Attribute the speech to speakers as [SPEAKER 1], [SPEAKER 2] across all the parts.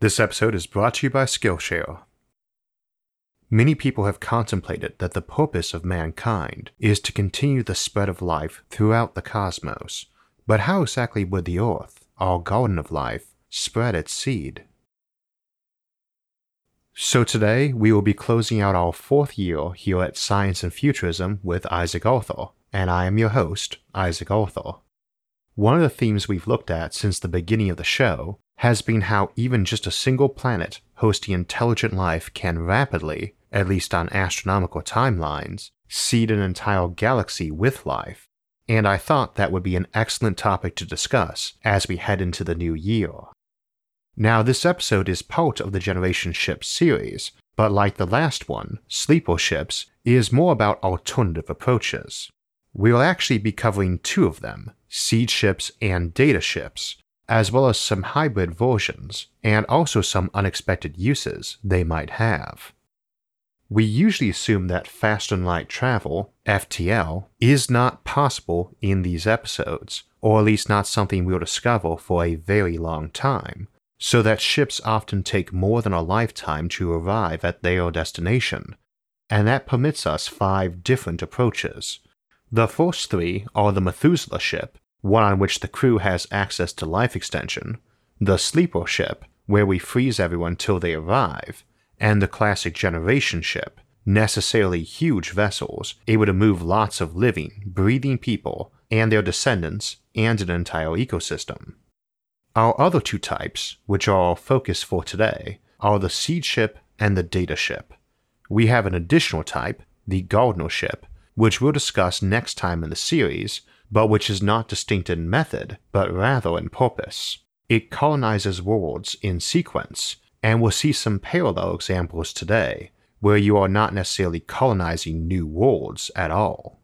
[SPEAKER 1] This episode is brought to you by Skillshare. Many people have contemplated that the purpose of mankind is to continue the spread of life throughout the cosmos. But how exactly would the Earth, our garden of life, spread its seed? So today, we will be closing out our 4th year here at Science and Futurism with Isaac Arthur, and I am your host, Isaac Arthur. One of the themes we've looked at since the beginning of the show has been how even just a single planet hosting intelligent life can rapidly, at least on astronomical timelines, seed an entire galaxy with life, and I thought that would be an excellent topic to discuss as we head into the new year. Now, this episode is part of the Generation Ships series, but like the last one, Sleeper Ships is more about alternative approaches. We'll actually be covering 2 of them, seed ships and data ships, as well as some hybrid versions, and also some unexpected uses they might have. We usually assume that faster-than-light travel, FTL, is not possible in these episodes, or at least not something we'll discover for a very long time, so that ships often take more than a lifetime to arrive at their destination, and that permits us 5 different approaches. The first 3 are the Methuselah ship, one on which the crew has access to life extension, the Sleeper ship, where we freeze everyone till they arrive, and the classic Generation ship, necessarily huge vessels able to move lots of living, breathing people and their descendants and an entire ecosystem. Our other 2 types, which are our focus for today, are the seed ship and the data ship. We have an additional type, the Gardener ship, which we'll discuss next time in the series, but which is not distinct in method, but rather in purpose. It colonizes worlds in sequence, and we'll see some parallel examples today, where you are not necessarily colonizing new worlds at all.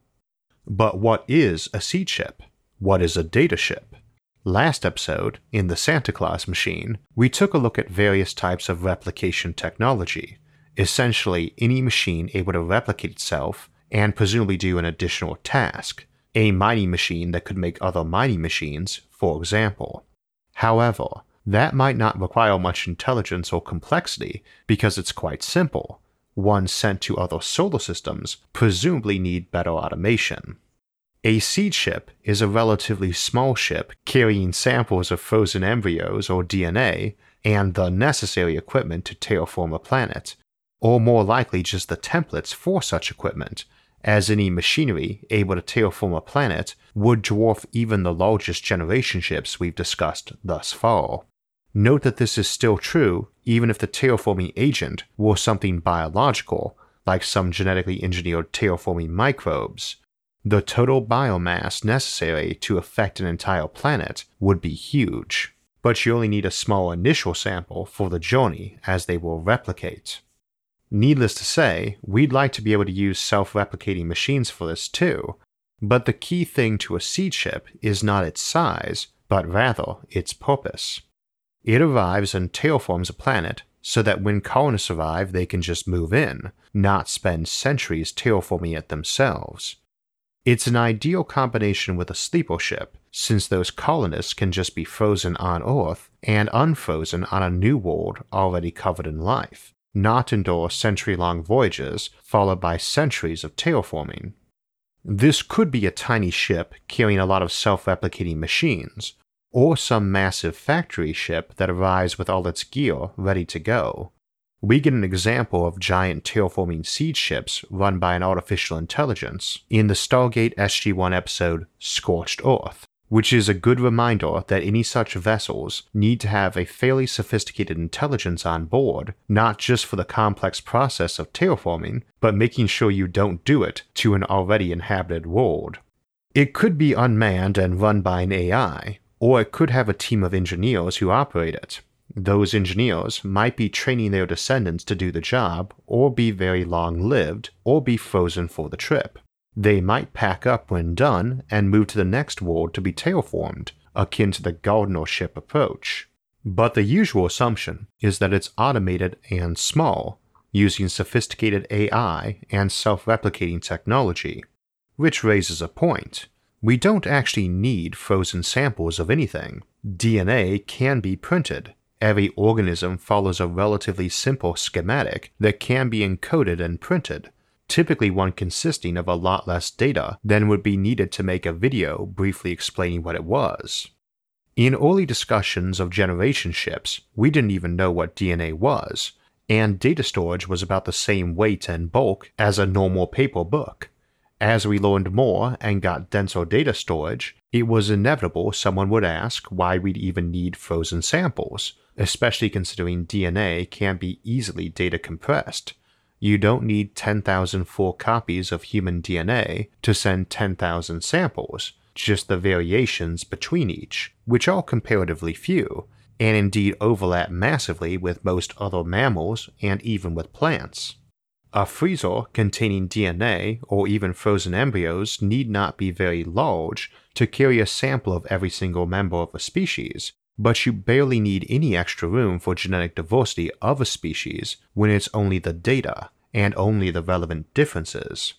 [SPEAKER 1] But what is a seed ship? What is a data ship? Last episode, in the Santa Claus machine, we took a look at various types of replication technology, essentially any machine able to replicate itself and presumably do an additional task, a mining machine that could make other mining machines, for example. However, that might not require much intelligence or complexity because it's quite simple. Ones sent to other solar systems presumably need better automation. A seed ship is a relatively small ship carrying samples of frozen embryos or DNA and the necessary equipment to terraform a planet, or more likely just the templates for such equipment, as any machinery able to terraform a planet would dwarf even the largest generation ships we've discussed thus far. Note that this is still true even if the terraforming agent were something biological, like some genetically engineered terraforming microbes. The total biomass necessary to affect an entire planet would be huge, but you only need a small initial sample for the journey as they will replicate. Needless to say, we'd like to be able to use self-replicating machines for this too, but the key thing to a seed ship is not its size, but rather its purpose. It arrives and terraforms a planet so that when colonists arrive they can just move in, not spend centuries terraforming it themselves. It's an ideal combination with a sleeper ship, since those colonists can just be frozen on Earth and unfrozen on a new world already covered in life, not endure century-long voyages followed by centuries of terraforming. This could be a tiny ship carrying a lot of self-replicating machines, or some massive factory ship that arrives with all its gear ready to go. We get an example of giant terraforming seed ships run by an artificial intelligence in the Stargate SG-1 episode Scorched Earth, which is a good reminder that any such vessels need to have a fairly sophisticated intelligence on board, not just for the complex process of terraforming, but making sure you don't do it to an already inhabited world. It could be unmanned and run by an AI, or it could have a team of engineers who operate it. Those engineers might be training their descendants to do the job, or be very long-lived, or be frozen for the trip. They might pack up when done and move to the next world to be terraformed, akin to the Gardener ship approach. But the usual assumption is that it's automated and small, using sophisticated AI and self-replicating technology. Which raises a point. We don't actually need frozen samples of anything. DNA can be printed, every organism follows a relatively simple schematic that can be encoded and printed, typically one consisting of a lot less data than would be needed to make a video briefly explaining what it was. In early discussions of generation ships, we didn't even know what DNA was, and data storage was about the same weight and bulk as a normal paper book. As we learned more and got denser data storage, it was inevitable someone would ask why we'd even need frozen samples, especially considering DNA can be easily data compressed. You don't need 10,000 full copies of human DNA to send 10,000 samples, just the variations between each, which are comparatively few, and indeed overlap massively with most other mammals and even with plants. A freezer containing DNA or even frozen embryos need not be very large to carry a sample of every single member of a species, but you barely need any extra room for genetic diversity of a species when it's only the data, and only the relevant differences.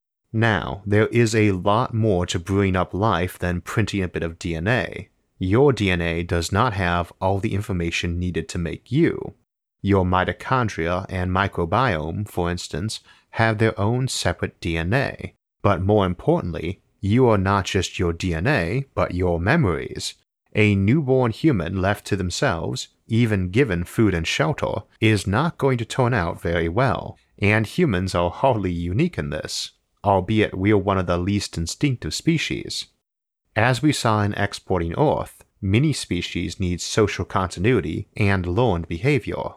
[SPEAKER 1] Now, there is a lot more to brewing up life than printing a bit of DNA. Your DNA does not have all the information needed to make you. Your mitochondria and microbiome, for instance, have their own separate DNA. But more importantly, you are not just your DNA, but your memories. A newborn human left to themselves, even given food and shelter, is not going to turn out very well, and humans are hardly unique in this, albeit we're one of the least instinctive species. As we saw in Exporting Earth, many species need social continuity and learned behavior.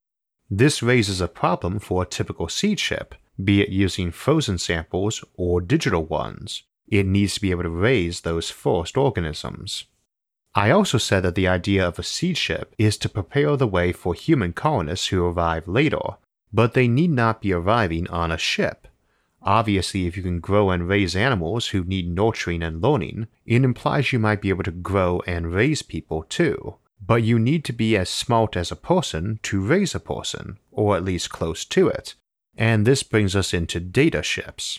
[SPEAKER 1] This raises a problem for a typical seed ship, be it using frozen samples or digital ones. It needs to be able to raise those first organisms. I also said that the idea of a seed ship is to prepare the way for human colonists who arrive later, but they need not be arriving on a ship. Obviously, if you can grow and raise animals who need nurturing and learning, it implies you might be able to grow and raise people too. But you need to be as smart as a person to raise a person, or at least close to it, and this brings us into data ships.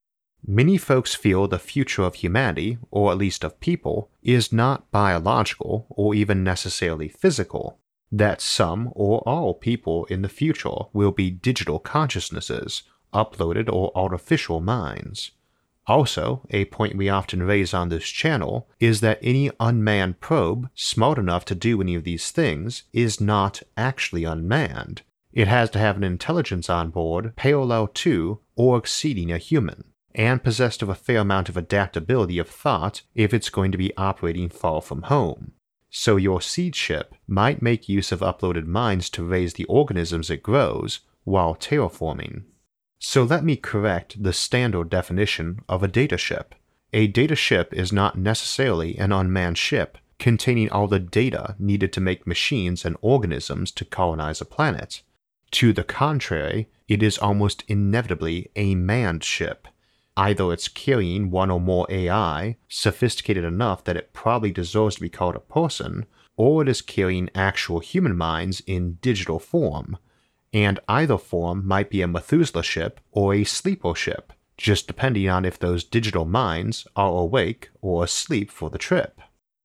[SPEAKER 1] Many folks feel the future of humanity, or at least of people, is not biological or even necessarily physical, that some or all people in the future will be digital consciousnesses, uploaded or artificial minds. Also, a point we often raise on this channel is that any unmanned probe smart enough to do any of these things is not actually unmanned. It has to have an intelligence on board parallel to or exceeding a human, and possessed of a fair amount of adaptability of thought if it's going to be operating far from home. So your seed ship might make use of uploaded minds to raise the organisms it grows while terraforming. So let me correct the standard definition of a data ship. A data ship is not necessarily an unmanned ship containing all the data needed to make machines and organisms to colonize a planet. To the contrary, it is almost inevitably a manned ship. Either it's carrying one or more AI, sophisticated enough that it probably deserves to be called a person, or it is carrying actual human minds in digital form. And either form might be a Methuselah ship or a sleeper ship, just depending on if those digital minds are awake or asleep for the trip.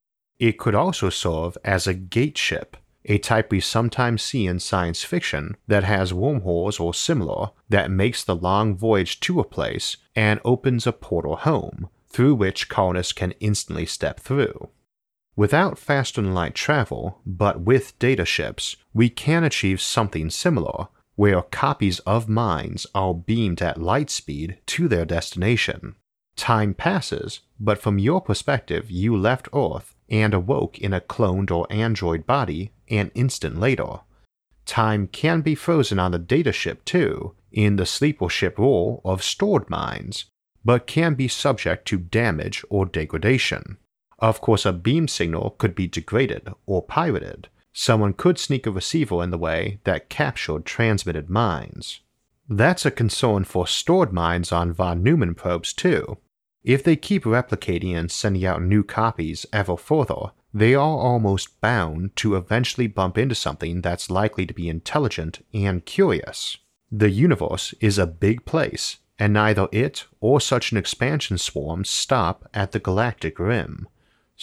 [SPEAKER 1] It could also serve as a gate ship, a type we sometimes see in science fiction that has wormholes or similar that makes the long voyage to a place and opens a portal home, through which colonists can instantly step through. Without faster-than-light travel, but with data ships, we can achieve something similar, where copies of minds are beamed at light speed to their destination. Time passes, but from your perspective you left Earth and awoke in a cloned or android body an instant later. Time can be frozen on the data ship too, in the sleeper ship rule of stored minds, but can be subject to damage or degradation. Of course, a beam signal could be degraded or pirated. Someone could sneak a receiver in the way that captured transmitted minds. That's a concern for stored minds on von Neumann probes too. If they keep replicating and sending out new copies ever further, they are almost bound to eventually bump into something that's likely to be intelligent and curious. The universe is a big place, and neither it or such an expansion swarm stop at the galactic rim.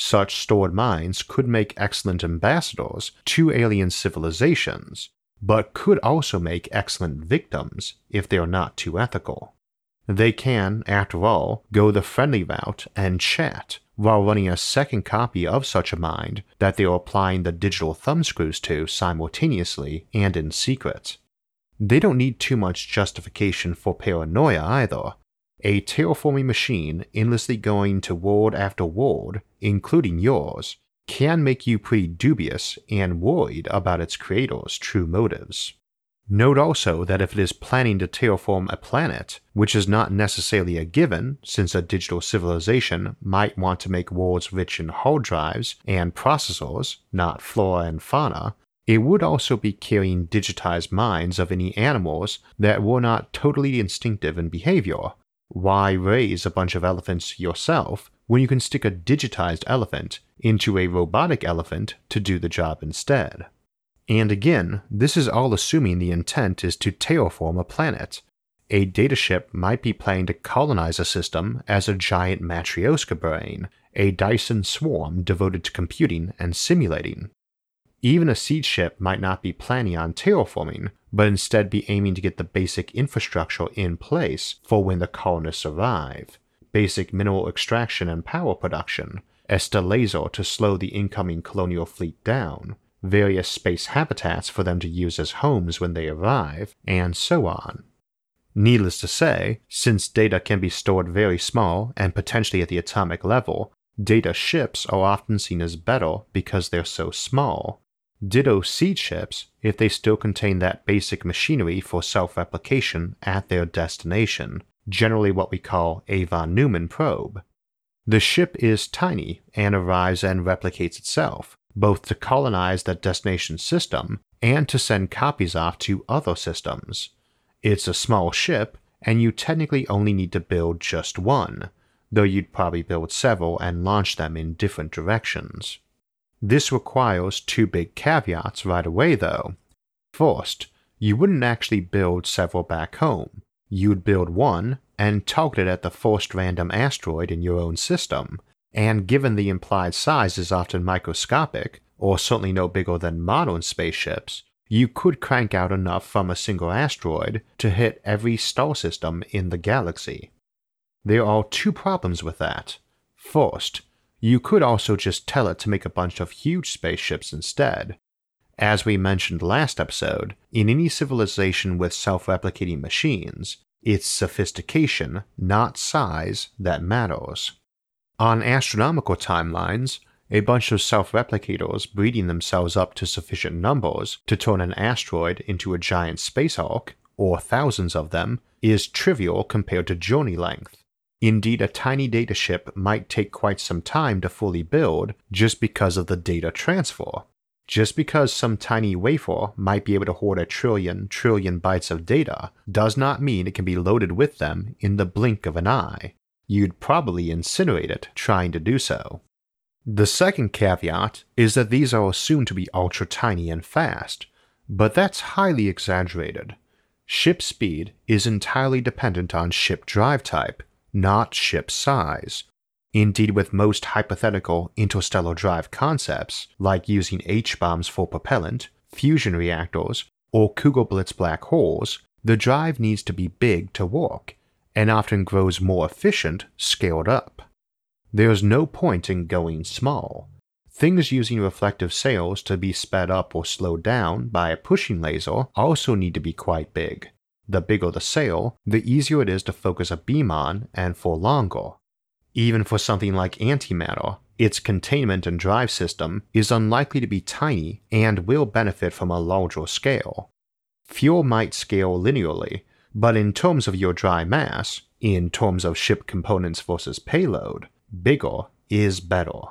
[SPEAKER 1] such stored minds could make excellent ambassadors to alien civilizations, but could also make excellent victims if they are not too ethical. They can, after all, go the friendly route and chat while running a second copy of such a mind that they are applying the digital thumbscrews to simultaneously and in secret. They don't need too much justification for paranoia either. A terraforming machine endlessly going to world after world, including yours, can make you pretty dubious and worried about its creator's true motives. Note also that if it is planning to terraform a planet, which is not necessarily a given since a digital civilization might want to make worlds rich in hard drives and processors, not flora and fauna, it would also be carrying digitized minds of any animals that were not totally instinctive in behavior. Why raise a bunch of elephants yourself when you can stick a digitized elephant into a robotic elephant to do the job instead? And again, this is all assuming the intent is to terraform a planet. A dataship might be planning to colonize a system as a giant Matryoshka brain, a Dyson swarm devoted to computing and simulating. Even a seed ship might not be planning on terraforming, but instead be aiming to get the basic infrastructure in place for when the colonists arrive. Basic mineral extraction and power production, ESTA laser to slow the incoming colonial fleet down, various space habitats for them to use as homes when they arrive, and so on. Needless to say, since data can be stored very small and potentially at the atomic level, data ships are often seen as better because they're so small. Ditto seed ships if they still contain that basic machinery for self-replication at their destination, generally what we call a von Neumann probe. The ship is tiny and arrives and replicates itself, both to colonize that destination system and to send copies off to other systems. It's a small ship, and you technically only need to build just one, though you'd probably build several and launch them in different directions. This requires two big caveats right away though. First, you wouldn't actually build several back home. You'd build one and target it at the first random asteroid in your own system, and given the implied size is often microscopic, or certainly no bigger than modern spaceships, you could crank out enough from a single asteroid to hit every star system in the galaxy. There are two problems with that. First, you could also just tell it to make a bunch of huge spaceships instead. As we mentioned last episode, in any civilization with self-replicating machines, it's sophistication, not size, that matters. On astronomical timelines, a bunch of self-replicators breeding themselves up to sufficient numbers to turn an asteroid into a giant space hulk, or thousands of them, is trivial compared to journey length. Indeed, a tiny dataship might take quite some time to fully build just because of the data transfer. Just because some tiny wafer might be able to hoard a trillion bytes of data does not mean it can be loaded with them in the blink of an eye. You'd probably incinerate it trying to do so. The second caveat is that these are assumed to be ultra tiny and fast, but that's highly exaggerated. Ship speed is entirely dependent on ship drive type, not ship size. Indeed, with most hypothetical interstellar drive concepts, like using H-bombs for propellant, fusion reactors, or Kugelblitz black holes, the drive needs to be big to work, and often grows more efficient scaled up. There's no point in going small. Things using reflective sails to be sped up or slowed down by a pushing laser also need to be quite big. The bigger the sail, the easier it is to focus a beam on and for longer. Even for something like antimatter, its containment and drive system is unlikely to be tiny and will benefit from a larger scale. Fuel might scale linearly, but in terms of your dry mass, in terms of ship components versus payload, bigger is better.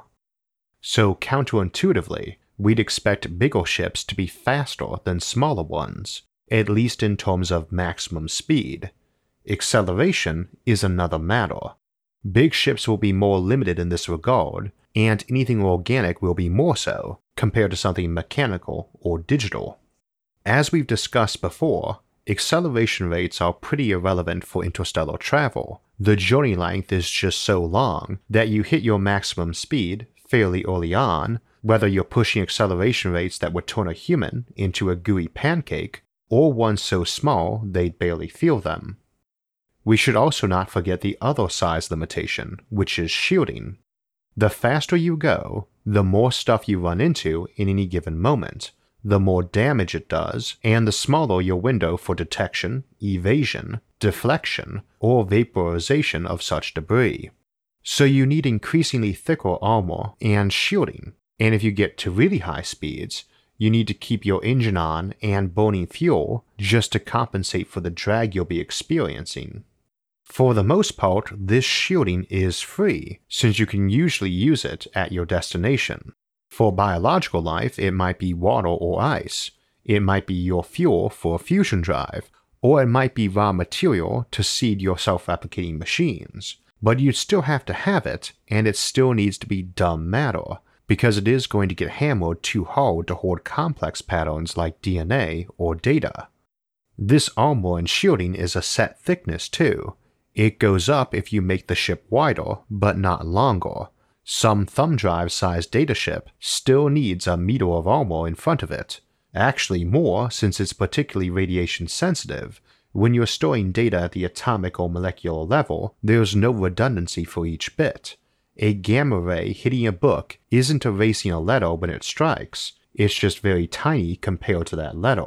[SPEAKER 1] So counterintuitively, we'd expect bigger ships to be faster than smaller ones, at least in terms of maximum speed. Acceleration is another matter. Big ships will be more limited in this regard, and anything organic will be more so, compared to something mechanical or digital. As we've discussed before, acceleration rates are pretty irrelevant for interstellar travel. The journey length is just so long that you hit your maximum speed fairly early on, whether you're pushing acceleration rates that would turn a human into a gooey pancake, or one so small they'd barely feel them. We should also not forget the other size limitation, which is shielding. The faster you go, the more stuff you run into in any given moment, the more damage it does, and the smaller your window for detection, evasion, deflection, or vaporization of such debris. So you need increasingly thicker armor and shielding, and if you get to really high speeds, you need to keep your engine on and burning fuel just to compensate for the drag you'll be experiencing. For the most part, this shielding is free, since you can usually use it at your destination. For biological life, it might be water or ice, it might be your fuel for a fusion drive, or it might be raw material to seed your self-replicating machines. But you'd still have to have it, and it still needs to be dumb matter, because it is going to get hammered too hard to hold complex patterns like DNA or data. This armor and shielding is a set thickness too. It goes up if you make the ship wider, but not longer. Some thumb drive sized dataship still needs a meter of armor in front of it. Actually more, since it's particularly radiation sensitive. When you're storing data at the atomic or molecular level, there's no redundancy for each bit. A gamma ray hitting a book isn't erasing a letter when it strikes, it's just very tiny compared to that letter.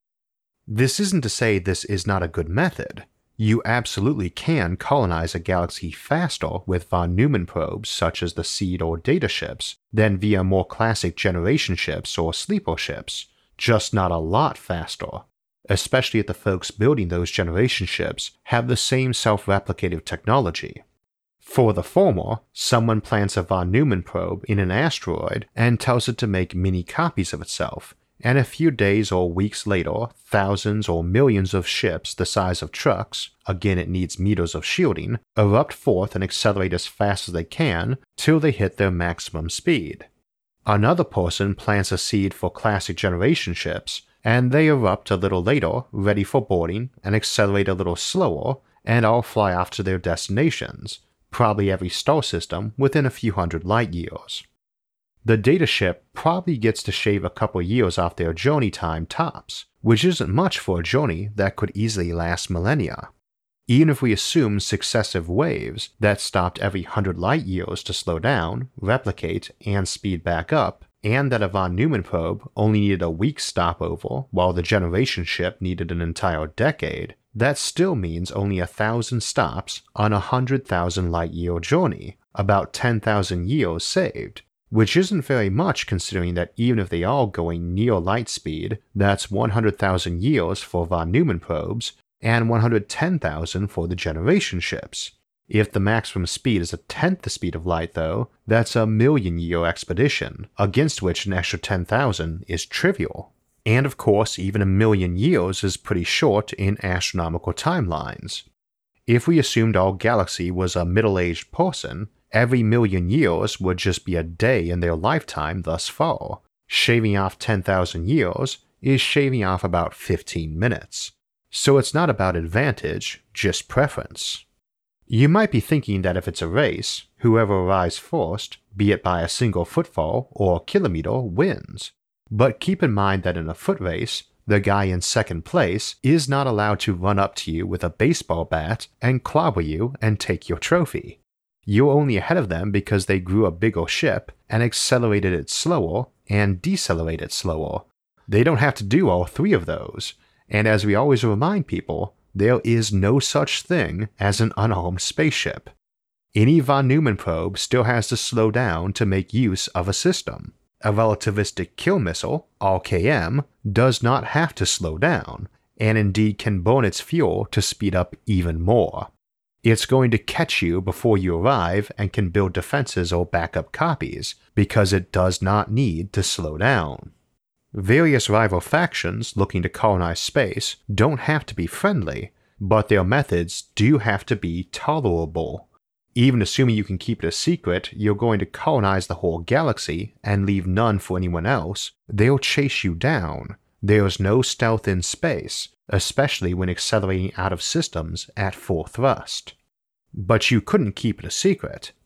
[SPEAKER 1] This isn't to say this is not a good method. You absolutely can colonize a galaxy faster with von Neumann probes such as the seed or data ships than via more classic generation ships or sleeper ships, just not a lot faster, especially if the folks building those generation ships have the same self-replicative technology. For the former, someone plants a von Neumann probe in an asteroid and tells it to make mini copies of itself, and a few days or weeks later, thousands or millions of ships the size of trucks, again it needs meters of shielding, erupt forth and accelerate as fast as they can till they hit their maximum speed. Another person plants a seed for classic generation ships, and they erupt a little later, ready for boarding, and accelerate a little slower, and all fly off to their destinations, probably every star system within a few hundred light years. The data ship probably gets to shave a couple years off their journey time tops, which isn't much for a journey that could easily last millennia. Even if we assume successive waves that stopped every 100 light years to slow down, replicate, and speed back up, and that a von Neumann probe only needed a week's stopover while the generation ship needed an entire decade, that still means only 1,000 stops on a 100,000 light-year journey, about 10,000 years saved, which isn't very much considering that even if they are going near light speed, that's 100,000 years for von Neumann probes, and 110,000 for the generation ships. If the maximum speed is a tenth the speed of light though, that's a million-year expedition, against which an extra 10,000 is trivial. And of course, even a million years is pretty short in astronomical timelines. If we assumed our galaxy was a middle-aged person, every million years would just be a day in their lifetime thus far. Shaving off 10,000 years is shaving off about 15 minutes. So it's not about advantage, just preference. You might be thinking that if it's a race, whoever arrives first, be it by a single footfall or a kilometer, wins. But keep in mind that in a foot race, the guy in second place is not allowed to run up to you with a baseball bat and clobber you and take your trophy. You're only ahead of them because they grew a bigger ship and accelerated it slower and decelerated slower. They don't have to do all three of those, and as we always remind people, there is no such thing as an unarmed spaceship. Any von Neumann probe still has to slow down to make use of a system. A relativistic kill missile, RKM, does not have to slow down, and indeed can burn its fuel to speed up even more. It's going to catch you before you arrive and can build defenses or backup copies, because it does not need to slow down. Various rival factions looking to colonize space don't have to be friendly, but their methods do have to be tolerable. Even assuming you can keep it a secret, you're going to colonize the whole galaxy and leave none for anyone else, they'll chase you down. There's no stealth in space, especially when accelerating out of systems at full thrust. But you couldn't keep it a secret.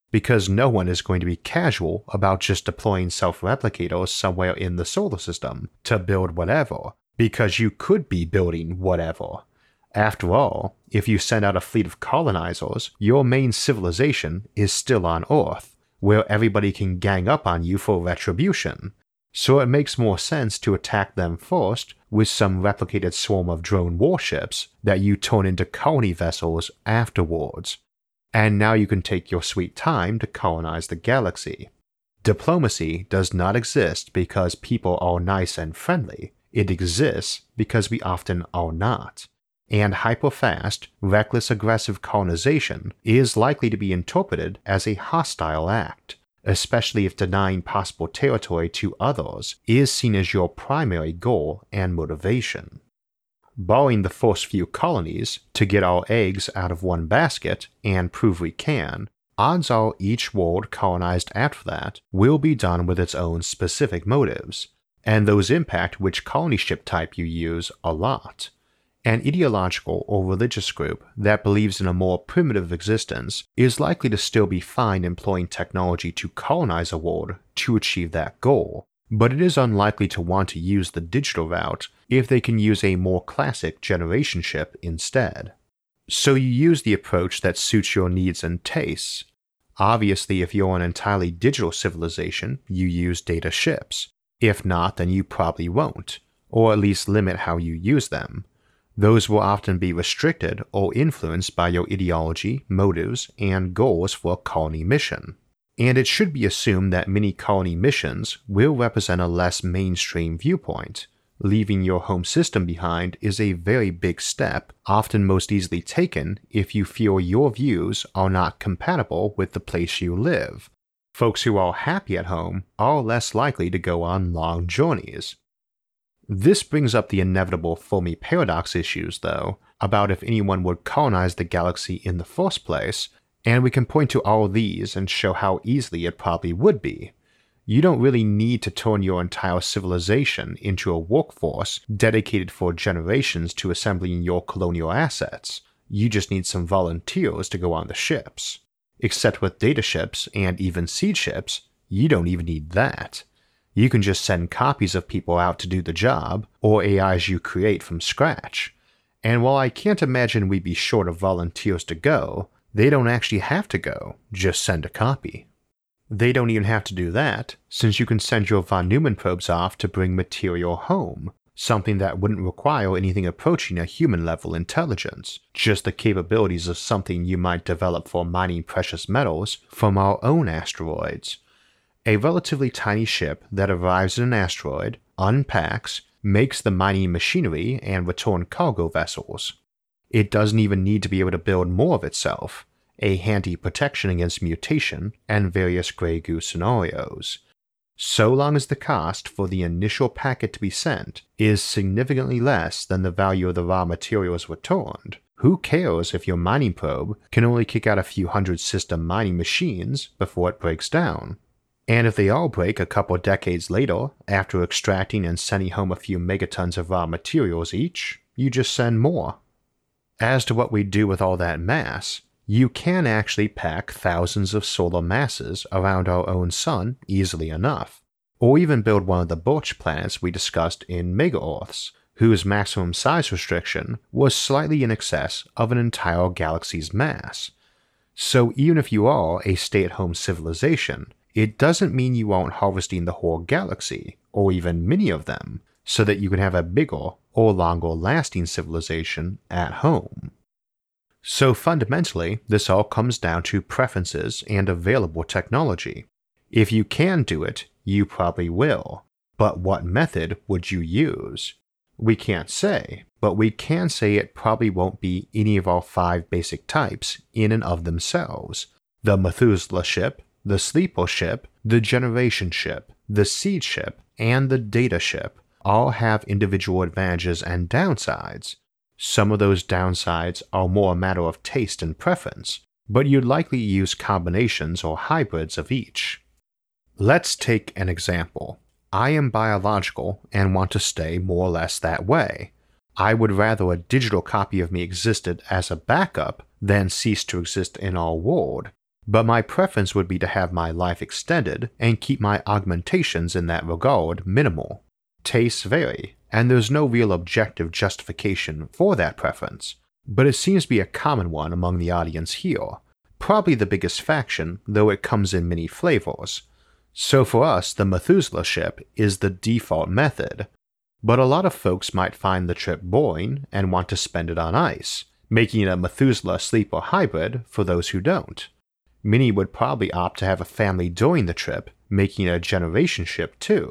[SPEAKER 1] because no one is going to be casual about just deploying self-replicators somewhere in the solar system to build whatever, because you could be building whatever. After all, if you send out a fleet of colonizers, your main civilization is still on Earth, where everybody can gang up on you for retribution. So it makes more sense to attack them first with some replicated swarm of drone warships that you turn into colony vessels afterwards. And now you can take your sweet time to colonize the galaxy. Diplomacy does not exist because people are nice and friendly. It exists because we often are not. And hyper-fast, reckless aggressive colonization is likely to be interpreted as a hostile act, especially if denying possible territory to others is seen as your primary goal and motivation. Borrowing the first few colonies to get our eggs out of one basket and prove we can, odds are each world colonized after that will be done with its own specific motives, and those impact which colony ship type you use a lot. An ideological or religious group that believes in a more primitive existence is likely to still be fine employing technology to colonize a world to achieve that goal, but it is unlikely to want to use the digital route if they can use a more classic generation ship instead. So you use the approach that suits your needs and tastes. Obviously, if you're an entirely digital civilization, you use data ships. If not, then you probably won't, or at least limit how you use them. Those will often be restricted or influenced by your ideology, motives, and goals for a colony mission. And it should be assumed that many colony missions will represent a less mainstream viewpoint. Leaving your home system behind is a very big step, often most easily taken if you feel your views are not compatible with the place you live. Folks who are happy at home are less likely to go on long journeys. This brings up the inevitable Fermi paradox issues, though, about if anyone would colonize the galaxy in the first place, and we can point to all these and show how easily it probably would be. You don't really need to turn your entire civilization into a workforce dedicated for generations to assembling your colonial assets. You just need some volunteers to go on the ships. Except with data ships and even seed ships, you don't even need that. You can just send copies of people out to do the job, or AIs you create from scratch. And while I can't imagine we'd be short of volunteers to go, they don't actually have to go, just send a copy. They don't even have to do that, since you can send your von Neumann probes off to bring material home, something that wouldn't require anything approaching a human-level intelligence, just the capabilities of something you might develop for mining precious metals from our own asteroids. A relatively tiny ship that arrives at an asteroid, unpacks, makes the mining machinery and return cargo vessels. It doesn't even need to be able to build more of itself, a handy protection against mutation and various Grey Goose scenarios. So long as the cost for the initial packet to be sent is significantly less than the value of the raw materials returned, who cares if your mining probe can only kick out a few hundred system mining machines before it breaks down? And if they all break a couple decades later, after extracting and sending home a few megatons of raw materials each, you just send more. As to what we do with all that mass, you can actually pack thousands of solar masses around our own sun easily enough, or even build one of the Birch planets we discussed in Mega-Earths, whose maximum size restriction was slightly in excess of an entire galaxy's mass. So even if you are a stay-at-home civilization, it doesn't mean you aren't harvesting the whole galaxy, or even many of them, so that you can have a bigger or longer lasting civilization at home. So fundamentally, this all comes down to preferences and available technology. If you can do it, you probably will. But what method would you use? We can't say, but we can say it probably won't be any of our 5 basic types in and of themselves. The Methuselah ship, the Sleeper ship, the Generation ship, the Seed ship, and the Data ship all have individual advantages and downsides. Some of those downsides are more a matter of taste and preference, but you'd likely use combinations or hybrids of each. Let's take an example. I am biological and want to stay more or less that way. I would rather a digital copy of me existed as a backup than cease to exist in our world, but my preference would be to have my life extended and keep my augmentations in that regard minimal. Tastes vary, and there's no real objective justification for that preference, but it seems to be a common one among the audience here, probably the biggest faction, though it comes in many flavors. So for us, the Methuselah ship is the default method, but a lot of folks might find the trip boring and want to spend it on ice, making it a Methuselah sleeper hybrid for those who don't. Many would probably opt to have a family during the trip, making it a generation ship too.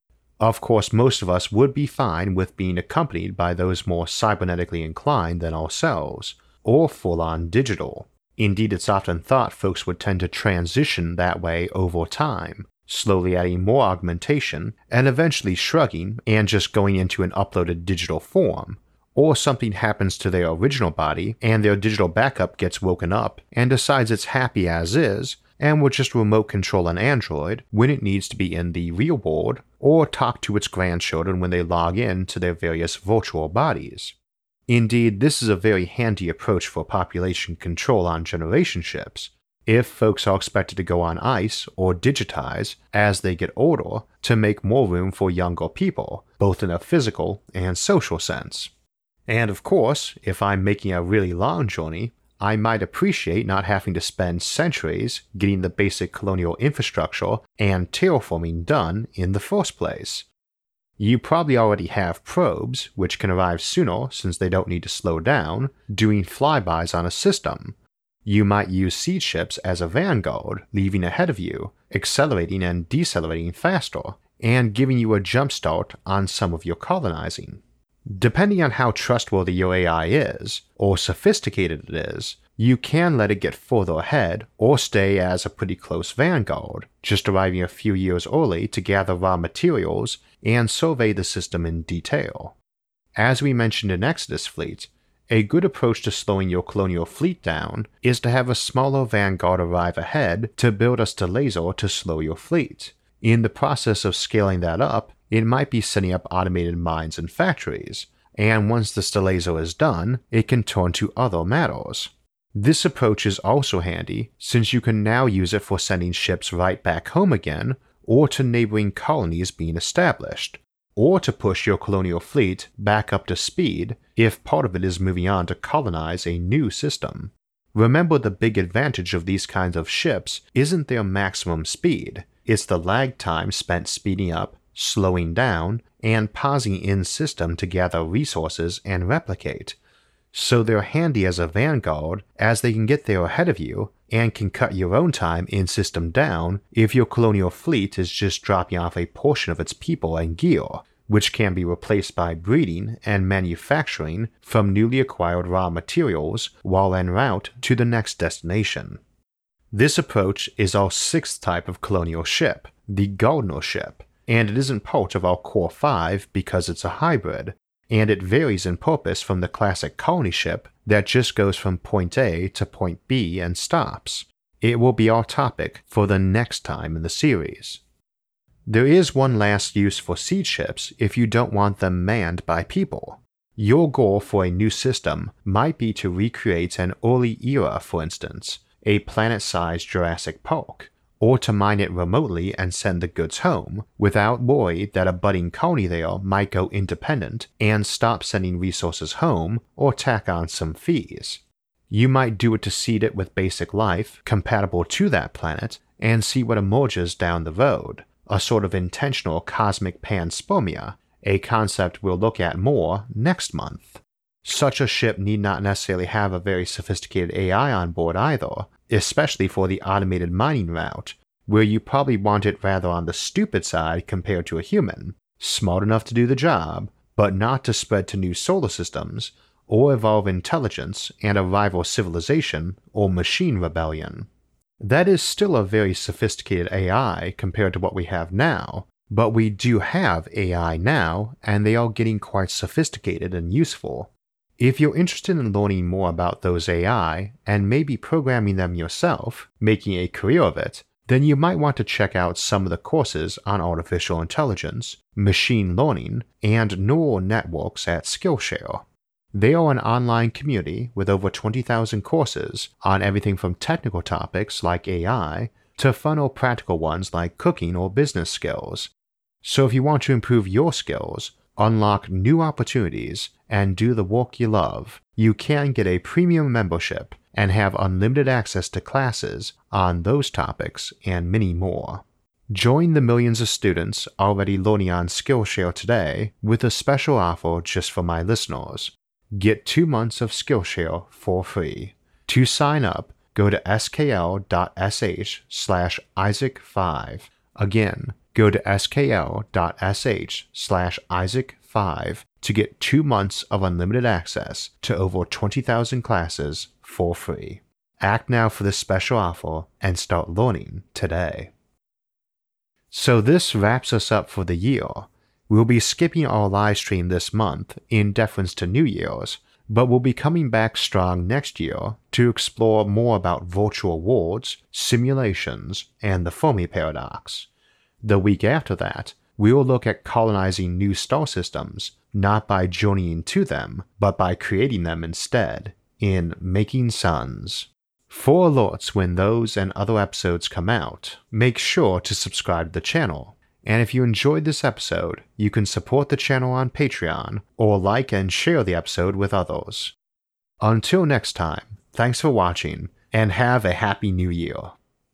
[SPEAKER 1] Of course, most of us would be fine with being accompanied by those more cybernetically inclined than ourselves, or full-on digital. Indeed, it's often thought folks would tend to transition that way over time, slowly adding more augmentation, and eventually shrugging and just going into an uploaded digital form, or something happens to their original body and their digital backup gets woken up and decides it's happy as is and will just remote control an android when it needs to be in the real world or talk to its grandchildren when they log in to their various virtual bodies. Indeed, this is a very handy approach for population control on generation ships, if folks are expected to go on ice or digitize as they get older to make more room for younger people, both in a physical and social sense. And of course, if I'm making a really long journey, I might appreciate not having to spend centuries getting the basic colonial infrastructure and terraforming done in the first place. You probably already have probes, which can arrive sooner since they don't need to slow down, doing flybys on a system. You might use seed ships as a vanguard, leaving ahead of you, accelerating and decelerating faster, and giving you a jump start on some of your colonizing. Depending on how trustworthy your AI is, or sophisticated it is, you can let it get further ahead or stay as a pretty close vanguard, just arriving a few years early to gather raw materials and survey the system in detail. As we mentioned in Exodus Fleet, a good approach to slowing your colonial fleet down is to have a smaller vanguard arrive ahead to build a Stelaser to slow your fleet. In the process of scaling that up, it might be setting up automated mines and factories, and once the Stelaser is done, it can turn to other matters. This approach is also handy since you can now use it for sending ships right back home again, or to neighboring colonies being established, or to push your colonial fleet back up to speed if part of it is moving on to colonize a new system. Remember, the big advantage of these kinds of ships isn't their maximum speed, it's the lag time spent speeding up, slowing down, and pausing in system to gather resources and replicate. So they're handy as a vanguard as they can get there ahead of you and can cut your own time in system down if your colonial fleet is just dropping off a portion of its people and gear, which can be replaced by breeding and manufacturing from newly acquired raw materials while en route to the next destination. This approach is our sixth type of colonial ship, the Gardener ship, and it isn't part of our Core 5 because it's a hybrid, and it varies in purpose from the classic colony ship that just goes from point A to point B and stops. It will be our topic for the next time in the series. There is one last use for seed ships if you don't want them manned by people. Your goal for a new system might be to recreate an early era, for instance, a planet-sized Jurassic Park, or to mine it remotely and send the goods home, without worry that a budding colony there might go independent and stop sending resources home or tack on some fees. You might do it to seed it with basic life compatible to that planet and see what emerges down the road, a sort of intentional cosmic panspermia, a concept we'll look at more next month. Such a ship need not necessarily have a very sophisticated AI on board either, especially for the automated mining route, where you probably want it rather on the stupid side compared to a human, smart enough to do the job, but not to spread to new solar systems, or evolve intelligence and a rival civilization or machine rebellion. That is still a very sophisticated AI compared to what we have now, but we do have AI now, and they are getting quite sophisticated and useful. If you're interested in learning more about those AI and maybe programming them yourself, making a career of it, then you might want to check out some of the courses on artificial intelligence, machine learning, and neural networks at Skillshare. They are an online community with over 20,000 courses on everything from technical topics like AI to fun or practical ones like cooking or business skills. So if you want to improve your skills, unlock new opportunities, and do the work you love, you can get a premium membership and have unlimited access to classes on those topics and many more. Join the millions of students already learning on Skillshare today with a special offer just for my listeners. Get 2 months of Skillshare for free. To sign up, go to skl.sh/Isaac5. Again, go to skl.sh/Isaac5 to get 2 months of unlimited access to over 20,000 classes for free. Act now for this special offer and start learning today. So this wraps us up for the year. We'll be skipping our live stream this month in deference to New Year's, but we'll be coming back strong next year to explore more about virtual worlds, simulations, and the Fermi paradox. The week after that, we will look at colonizing new star systems, not by journeying to them, but by creating them instead, in Making Suns. For alerts when those and other episodes come out, make sure to subscribe to the channel. And if you enjoyed this episode, you can support the channel on Patreon or like and share the episode with others. Until next time, thanks for watching and have a happy new year.